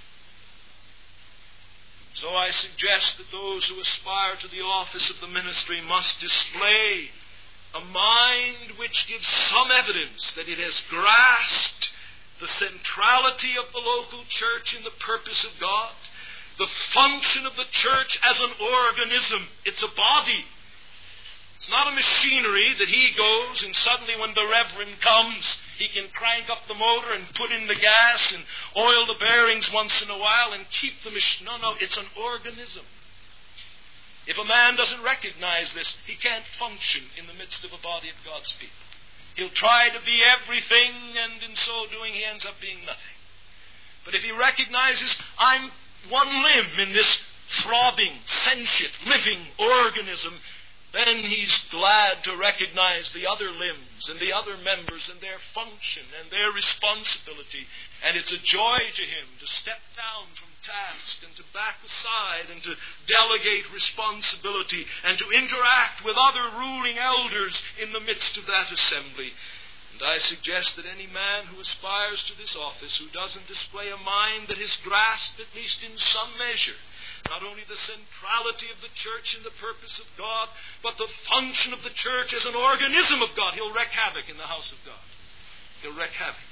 So I suggest that those who aspire to the office of the ministry must display a mind which gives some evidence that it has grasped the centrality of the local church in the purpose of God, the function of the church as an organism. It's a body. It's not a machinery that he goes and suddenly when the reverend comes, he can crank up the motor and put in the gas and oil the bearings once in a while and keep the machine. No, it's an organism. If a man doesn't recognize this, he can't function in the midst of a body of God's people. He'll try to be everything, and in so doing he ends up being nothing. But if he recognizes, I'm one limb in this throbbing, sentient, living organism, then he's glad to recognize the other limbs and the other members and their function and their responsibility. And it's a joy to him to step down from task and to back aside and to delegate responsibility and to interact with other ruling elders in the midst of that assembly. And I suggest that any man who aspires to this office, who doesn't display a mind that has grasped, at least in some measure, not only the centrality of the church in the purpose of God, but the function of the church as an organism of God. He'll wreak havoc in the house of God. He'll wreak havoc.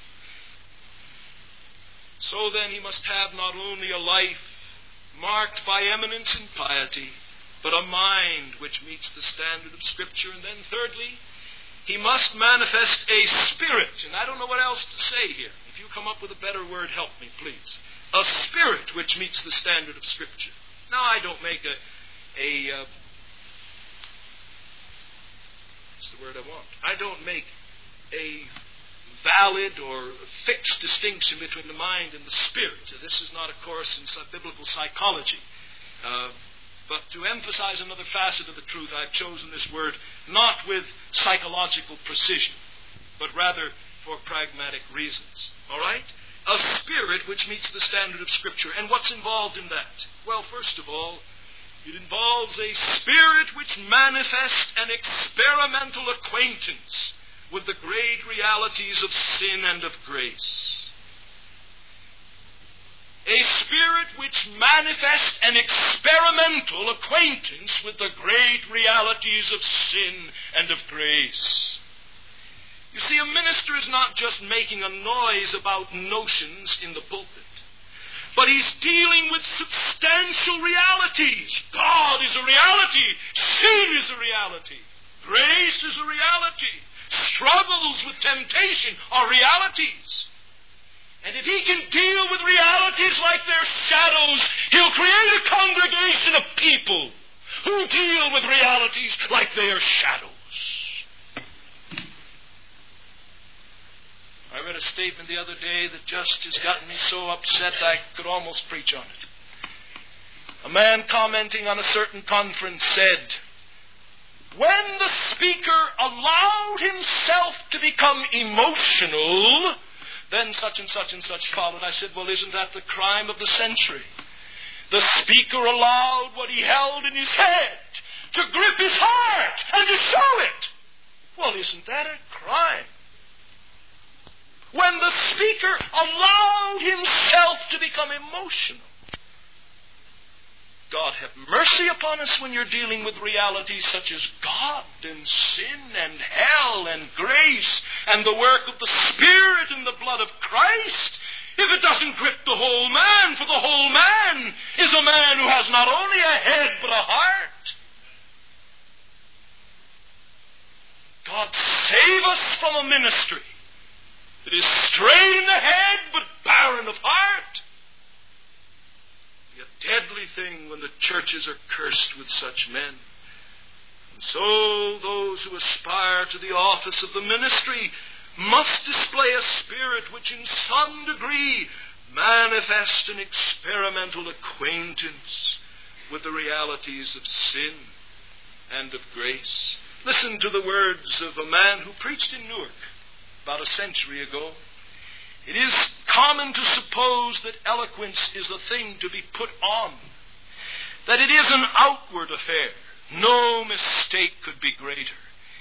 So then he must have not only a life marked by eminence and piety, but a mind which meets the standard of Scripture. And then thirdly, he must manifest a spirit. And I don't know what else to say here. If you come up with a better word, help me, please. A spirit which meets the standard of Scripture. Now, I don't make what's the word I want? I don't make a valid or fixed distinction between the mind and the spirit. So this is not a course in biblical psychology. But to emphasize another facet of the truth, I've chosen this word not with psychological precision, but rather for pragmatic reasons. All right? A spirit which meets the standard of Scripture. And what's involved in that? Well, first of all, it involves a spirit which manifests an experimental acquaintance with the great realities of sin and of grace. A spirit which manifests an experimental acquaintance with the great realities of sin and of grace. You see, a minister is not just making a noise about notions in the pulpit, but he's dealing with substantial realities. God is a reality. Sin is a reality. Grace is a reality. Struggles with temptation are realities. And if he can deal with realities like their shadows, he'll create a congregation of people who deal with realities like their shadows. I read a statement the other day that just has gotten me so upset I could almost preach on it. A man commenting on a certain conference said, when the speaker allowed himself to become emotional, then such and such followed. I said, well, isn't that the crime of the century? The speaker allowed what he held in his head to grip his heart and to show it. Well, isn't that a crime? When the speaker allowed himself to become emotional. God have mercy upon us when you're dealing with realities such as God and sin and hell and grace and the work of the Spirit and the blood of Christ. If it doesn't grip the whole man, for the whole man is a man who has not only a head but a heart. God save us from a ministry that is straight in the head but barren of heart. A deadly thing when the churches are cursed with such men. And so those who aspire to the office of the ministry must display a spirit which in some degree manifests an experimental acquaintance with the realities of sin and of grace. Listen to the words of a man who preached in Newark about a century ago. It is common to suppose that eloquence is a thing to be put on, that it is an outward affair. No mistake could be greater.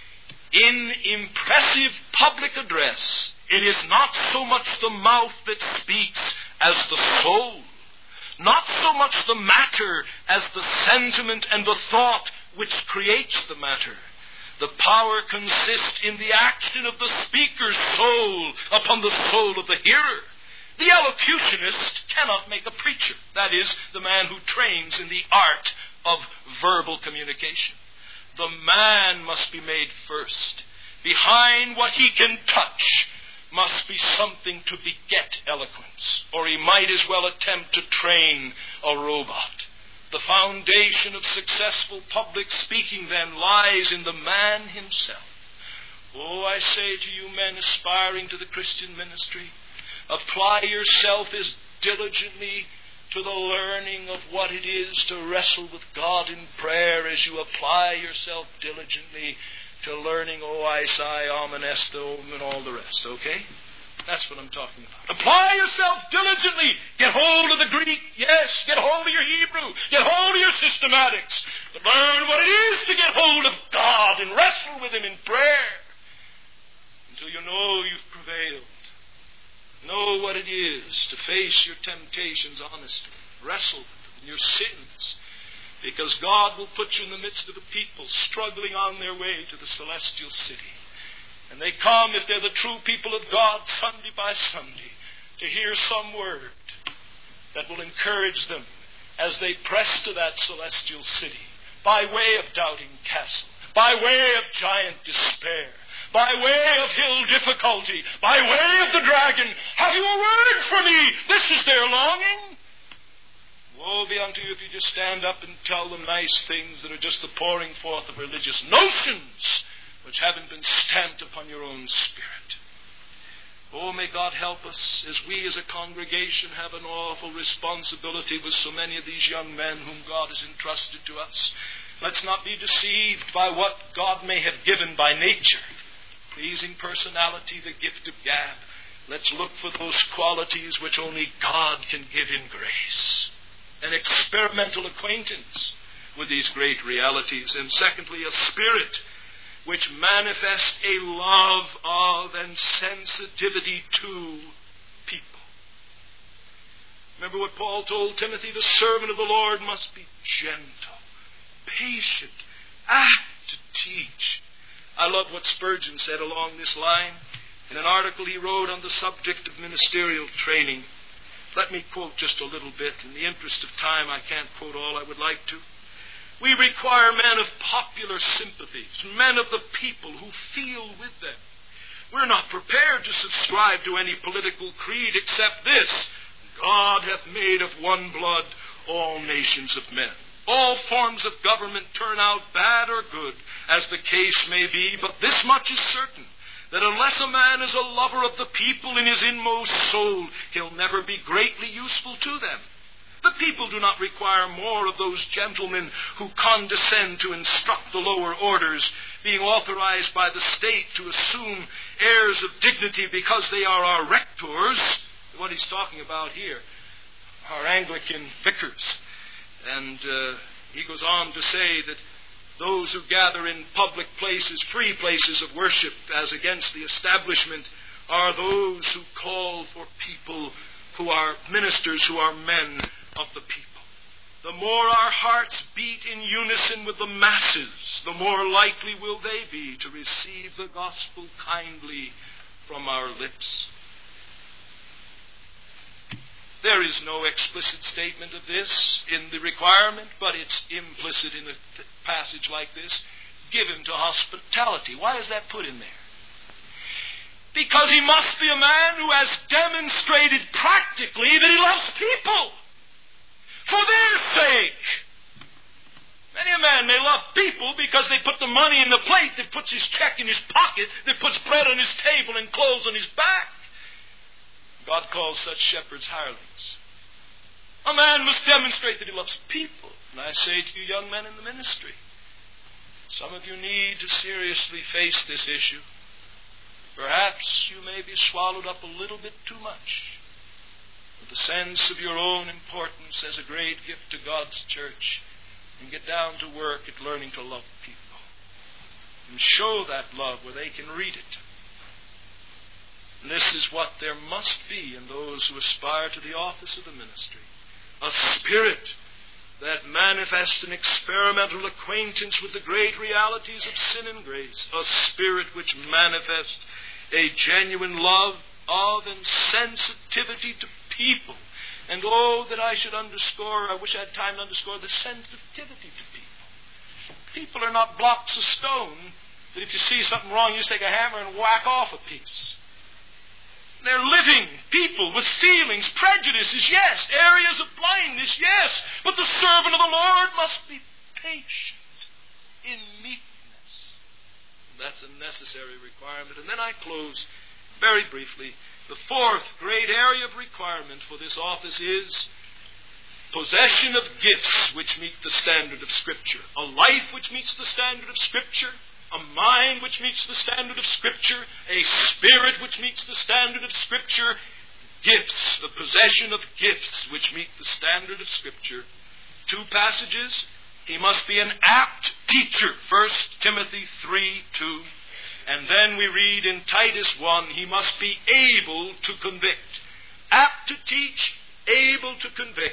In impressive public address, it is not so much the mouth that speaks as the soul, not so much the matter as the sentiment and the thought which creates the matter. The power consists in the action of the speaker's soul upon the soul of the hearer. The elocutionist cannot make a preacher. That is, the man who trains in the art of verbal communication. The man must be made first. Behind what he can touch must be something to beget eloquence, or he might as well attempt to train a robot. The foundation of successful public speaking, then, lies in the man himself. Oh, I say to you men aspiring to the Christian ministry, apply yourself as diligently to the learning of what it is to wrestle with God in prayer as you apply yourself diligently to learning Oisai, Amonesto, and all the rest, okay? That's what I'm talking about. Apply yourself diligently. Get hold of the Greek, yes. Get hold of your Hebrew. Get hold of your systematics. But learn what it is to get hold of God and wrestle with Him in prayer until you know you've prevailed. Know what it is to face your temptations honestly. Wrestle with them. and your sins, because God will put you in the midst of a people struggling on their way to the celestial city. And they come, if they're the true people of God, Sunday by Sunday, to hear some word that will encourage them as they press to that celestial city, by way of Doubting Castle, by way of giant despair, by way of hill difficulty, by way of the dragon. Have you a word for me? This is their longing. Woe be unto you if you just stand up and tell them nice things that are just the pouring forth of religious notions which haven't been stamped upon your own spirit. Oh, may God help us as we as a congregation have an awful responsibility with so many of these young men whom God has entrusted to us. Let's not be deceived by what God may have given by nature. Pleasing personality, the gift of gab. Let's look for those qualities which only God can give in grace. An experimental acquaintance with these great realities. And secondly, a spirit which manifests a love of and sensitivity to people. Remember what Paul told Timothy, the servant of the Lord must be gentle, patient, apt to teach. I love what Spurgeon said along this line in an article he wrote on the subject of ministerial training. Let me quote just a little bit. In the interest of time, I can't quote all I would like to. We require men of popular sympathies, men of the people who feel with them. We're not prepared to subscribe to any political creed except this: God hath made of one blood all nations of men. All forms of government turn out bad or good, as the case may be, but this much is certain, that unless a man is a lover of the people in his inmost soul, he'll never be greatly useful to them. The people do not require more of those gentlemen who condescend to instruct the lower orders, being authorized by the state to assume airs of dignity because they are our rectors. What he's talking about here, our Anglican vicars. And he goes on to say that those who gather in public places, free places of worship, as against the establishment, are those who call for people who are ministers, who are men of the people. The more our hearts beat in unison with the masses, the more likely will they be to receive the gospel kindly from our lips. There is no explicit statement of this in the requirement, but it's implicit in a passage like this, given to hospitality. Why is that put in there? Because he must be a man who has demonstrated practically that he loves people for their sake. Many a man may love people because they put the money in the plate, that puts his check in his pocket, that puts bread on his table and clothes on his back. God calls such shepherds hirelings. A man must demonstrate that he loves people. And I say to you young men in the ministry, some of you need to seriously face this issue. Perhaps you may be swallowed up a little bit too much with the sense of your own importance as a great gift to God's church, and get down to work at learning to love people and show that love where they can read it. And this is what there must be in those who aspire to the office of the ministry: a spirit that manifests an experimental acquaintance with the great realities of sin and grace, a spirit which manifests a genuine love of and sensitivity to people. And oh, that I should underscore, I wish I had time to underscore the sensitivity to people. People are not blocks of stone that if you see something wrong, you just take a hammer and whack off a piece. They're living people with feelings, prejudices, yes, areas of blindness, yes, but the servant of the Lord must be patient in meekness. That's a necessary requirement. And then I close very briefly. The fourth great area of requirement for this office is possession of gifts which meet the standard of Scripture. A life which meets the standard of Scripture. A mind which meets the standard of Scripture. A spirit which meets the standard of Scripture. Gifts, the possession of gifts which meet the standard of Scripture. Two passages. He must be an apt teacher. 1 Timothy 3:2. And then we read in Titus 1, he must be able to convict. Apt to teach, able to convict.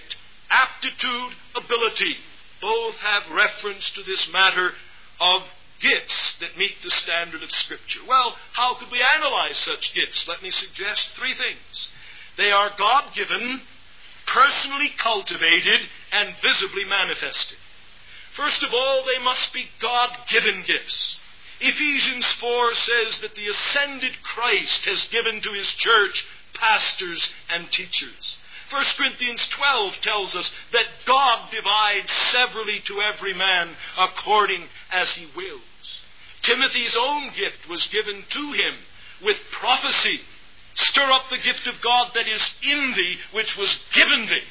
aptitude, ability, both have reference to this matter of gifts that meet the standard of Scripture. Well, how could we analyze such gifts? Let me suggest three things. They are God-given, personally cultivated, and visibly manifested. First of all, they must be God-given gifts. Ephesians 4 says that the ascended Christ has given to His church pastors and teachers. 1 Corinthians 12 tells us that God divides severally to every man according as He wills. Timothy's own gift was given to him with prophecy. Stir up the gift of God that is in thee, which was given thee.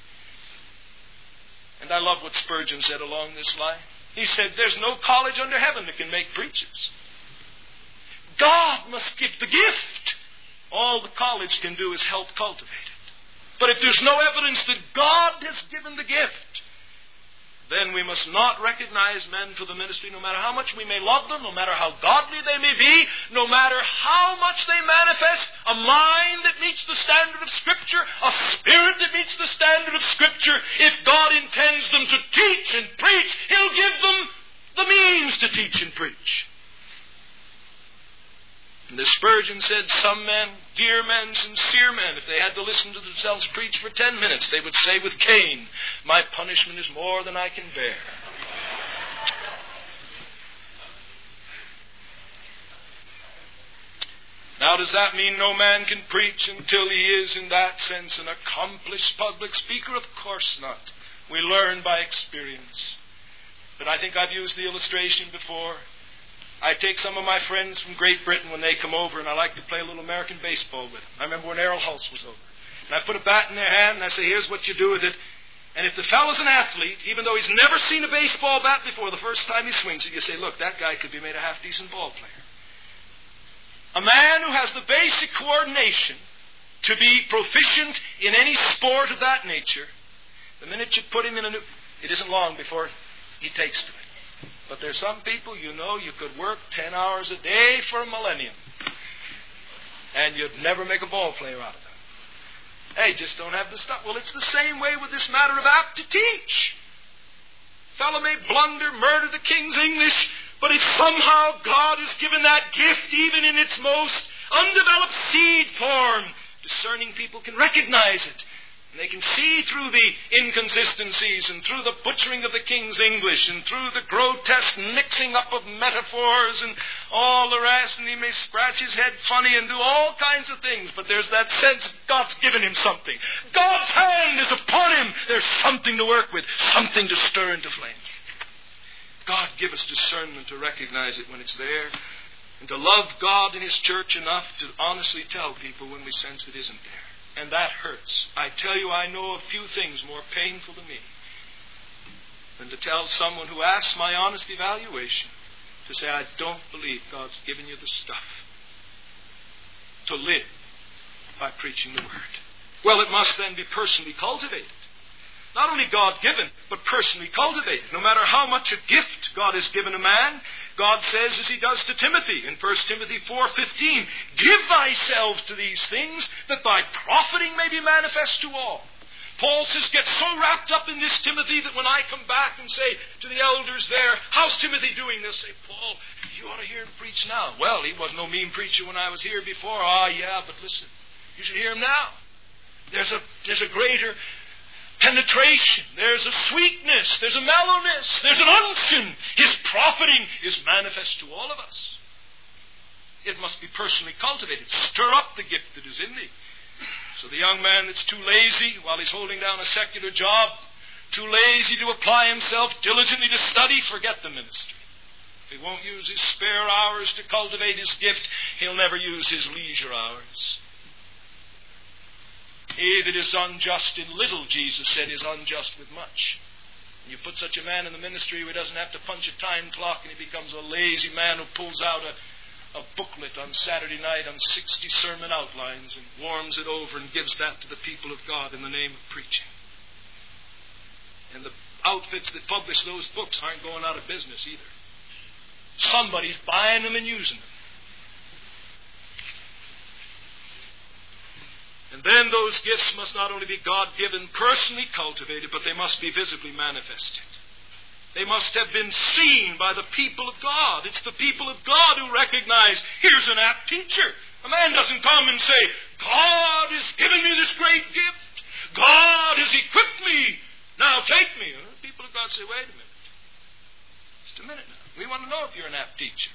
And I love what Spurgeon said along this line. He said, there's no college under heaven that can make preachers. God must give the gift. All the college can do is help cultivate it. But if there's no evidence that God has given the gift, then we must not recognize men for the ministry, no matter how much we may love them, no matter how godly they may be, no matter how much they manifest a mind that meets the standard of Scripture, a spirit that meets the standard of Scripture. If God intends them to teach and preach, He'll give them the means to teach and preach. And as Spurgeon said, some men, dear men, sincere men, if they had to listen to themselves preach for 10 minutes, they would say with Cain, my punishment is more than I can bear. Now, does that mean no man can preach until he is, in that sense, an accomplished public speaker? Of course not. We learn by experience. But I think I've used the illustration before. I take some of my friends from Great Britain when they come over, and I like to play a little American baseball with them. I remember when Errol Hulse was over. And I put a bat in their hand, and I say, here's what you do with it. And if the fellow's an athlete, even though he's never seen a baseball bat before, the first time he swings it, you say, look, that guy could be made a half-decent ball player. A man who has the basic coordination to be proficient in any sport of that nature, the minute you put him in it isn't long before he takes to it. But there's some people, you could work 10 hours a day for a millennium, and you'd never make a ball player out of them. They just don't have the stuff. Well, it's the same way with this matter of apt to teach. Fellow may blunder, murder the King's English, but if somehow God has given that gift, even in its most undeveloped seed form, discerning people can recognize it. And they can see through the inconsistencies and through the butchering of the King's English and through the grotesque mixing up of metaphors and all the rest. And he may scratch his head funny and do all kinds of things. But there's that sense God's given him something. God's hand is upon him. There's something to work with, something to stir into flame. God give us discernment to recognize it when it's there, and to love God and His church enough to honestly tell people when we sense it isn't there. And that hurts. I tell you, I know of few things more painful to me than to tell someone who asks my honest evaluation to say, I don't believe God's given you the stuff to live by preaching the Word. Well, it must then be personally cultivated. Not only God-given, but personally cultivated. No matter how much a gift God has given a man, God says, as He does to Timothy in 1 Timothy 4:15, give thyself to these things, that thy profiting may be manifest to all. Paul says, get so wrapped up in this, Timothy, that when I come back and say to the elders there, how's Timothy doing? They'll say, Paul, you ought to hear him preach now. Well, he was no mean preacher when I was here before. Yeah, but listen, you should hear him now. There's a greater penetration, there's a sweetness, there's a mellowness, there's an unction. His profiting is manifest to all of us. It must be personally cultivated. Stir up the gift that is in thee. So the young man that's too lazy while he's holding down a secular job, too lazy to apply himself diligently to study, forget the ministry. If he won't use his spare hours to cultivate his gift, he'll never use his leisure hours. He that is unjust in little, Jesus said, is unjust with much. You put such a man in the ministry who doesn't have to punch a time clock, and he becomes a lazy man who pulls out a booklet on Saturday night on 60 sermon outlines and warms it over and gives that to the people of God in the name of preaching. And the outfits that publish those books aren't going out of business either. Somebody's buying them and using them. And then those gifts must not only be God-given, personally cultivated, but they must be visibly manifested. They must have been seen by the people of God. It's the people of God who recognize, here's an apt teacher. A man doesn't come and say, God has given me this great gift. God has equipped me. Now take me. The people of God say, wait a minute. Just a minute now. We want to know if you're an apt teacher.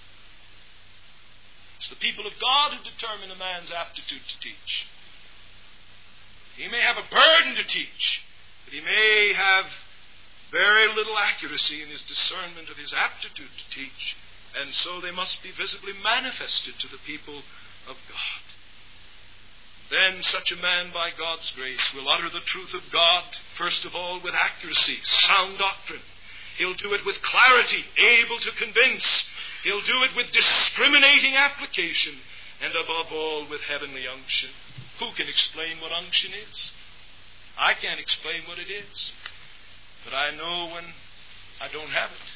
It's the people of God who determine a man's aptitude to teach. He may have a burden to teach, but he may have very little accuracy in his discernment of his aptitude to teach, and so they must be visibly manifested to the people of God. Then such a man, by God's grace, will utter the truth of God, first of all, with accuracy, sound doctrine. He'll do it with clarity, able to convince. He'll do it with discriminating application, and above all, with heavenly unction. Who can explain what unction is? I can't explain what it is. But I know when I don't have it.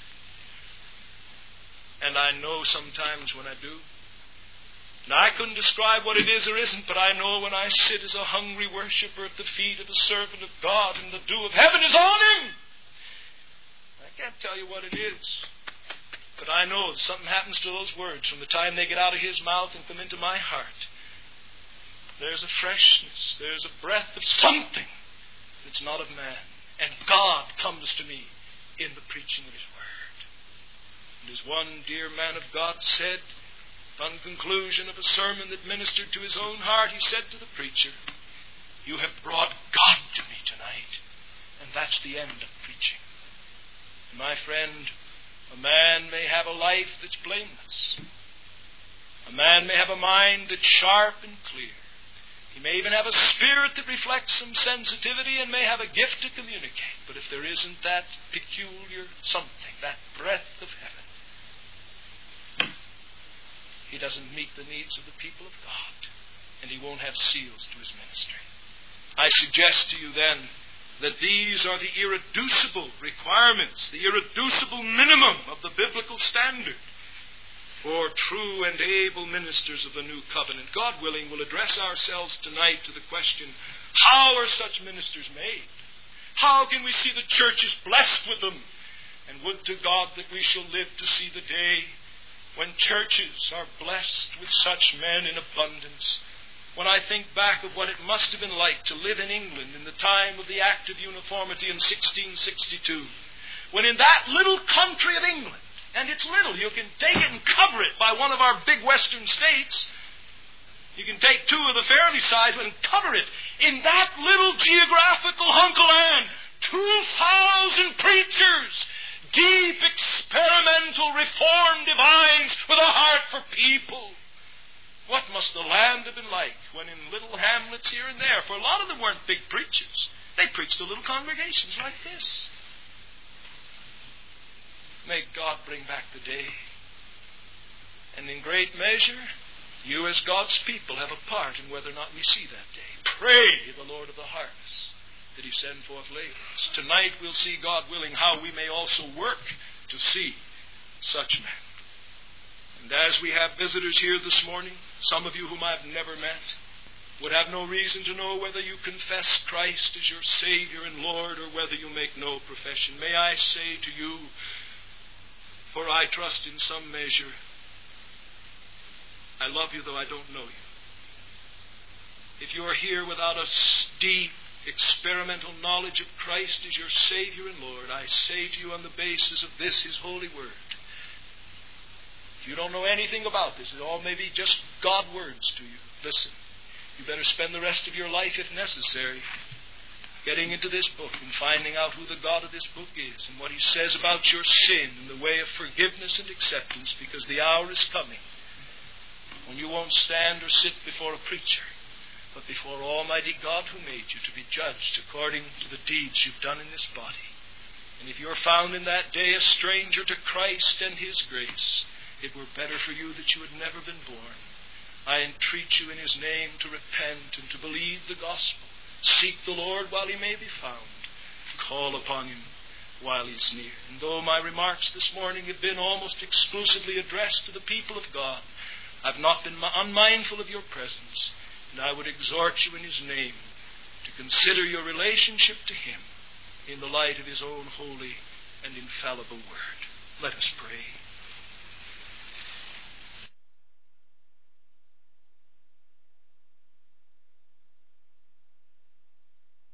And I know sometimes when I do. Now, I couldn't describe what it is or isn't, but I know when I sit as a hungry worshiper at the feet of a servant of God and the dew of heaven is on him. I can't tell you what it is. But I know something happens to those words from the time they get out of his mouth and come into my heart. There's a freshness, there's a breath of something that's not of man. And God comes to me in the preaching of His Word. And as one dear man of God said, on conclusion of a sermon that ministered to his own heart, he said to the preacher, "You have brought God to me tonight." And that's the end of preaching. And my friend, a man may have a life that's blameless. A man may have a mind that's sharp and clear. He may even have a spirit that reflects some sensitivity and may have a gift to communicate. But if there isn't that peculiar something, that breath of heaven, he doesn't meet the needs of the people of God. And he won't have seals to his ministry. I suggest to you then that these are the irreducible requirements, the irreducible minimum of the biblical standard for true and able ministers of the new covenant. God willing, we'll address ourselves tonight to the question, how are such ministers made? How can we see the churches blessed with them? And would to God that we shall live to see the day when churches are blessed with such men in abundance. When I think back of what it must have been like to live in England in the time of the Act of Uniformity in 1662, when in that little country of England, and it's little, you can take it and cover it by one of our big western states. You can take two of the fairly sized and cover it. In that little geographical hunk of land, 2,000 preachers, deep, experimental, reformed divines with a heart for people. What must the land have been like when in little hamlets here and there, for a lot of them weren't big preachers. They preached to little congregations like this. May God bring back the day. And in great measure, you as God's people have a part in whether or not we see that day. Pray the Lord of the harvest that He send forth laborers. Tonight we'll see, God willing, how we may also work to see such men. And as we have visitors here this morning, some of you whom I've never met, would have no reason to know whether you confess Christ as your Savior and Lord or whether you make no profession. May I say to you, for I trust in some measure, I love you though I don't know you. If you are here without a deep, experimental knowledge of Christ as your Savior and Lord, I say to you on the basis of this, His holy word, if you don't know anything about this, it all may be just God words to you. Listen, you better spend the rest of your life, if necessary, getting into this book and finding out who the God of this book is and what He says about your sin and the way of forgiveness and acceptance, because the hour is coming when you won't stand or sit before a preacher, but before Almighty God who made you, to be judged according to the deeds you've done in this body. And if you're found in that day a stranger to Christ and His grace, it were better for you that you had never been born. I entreat you in His name to repent and to believe the gospel. Seek the Lord while He may be found. Call upon Him while He's near. And though my remarks this morning have been almost exclusively addressed to the people of God, I've not been unmindful of your presence. And I would exhort you in His name to consider your relationship to Him in the light of His own holy and infallible Word. Let us pray.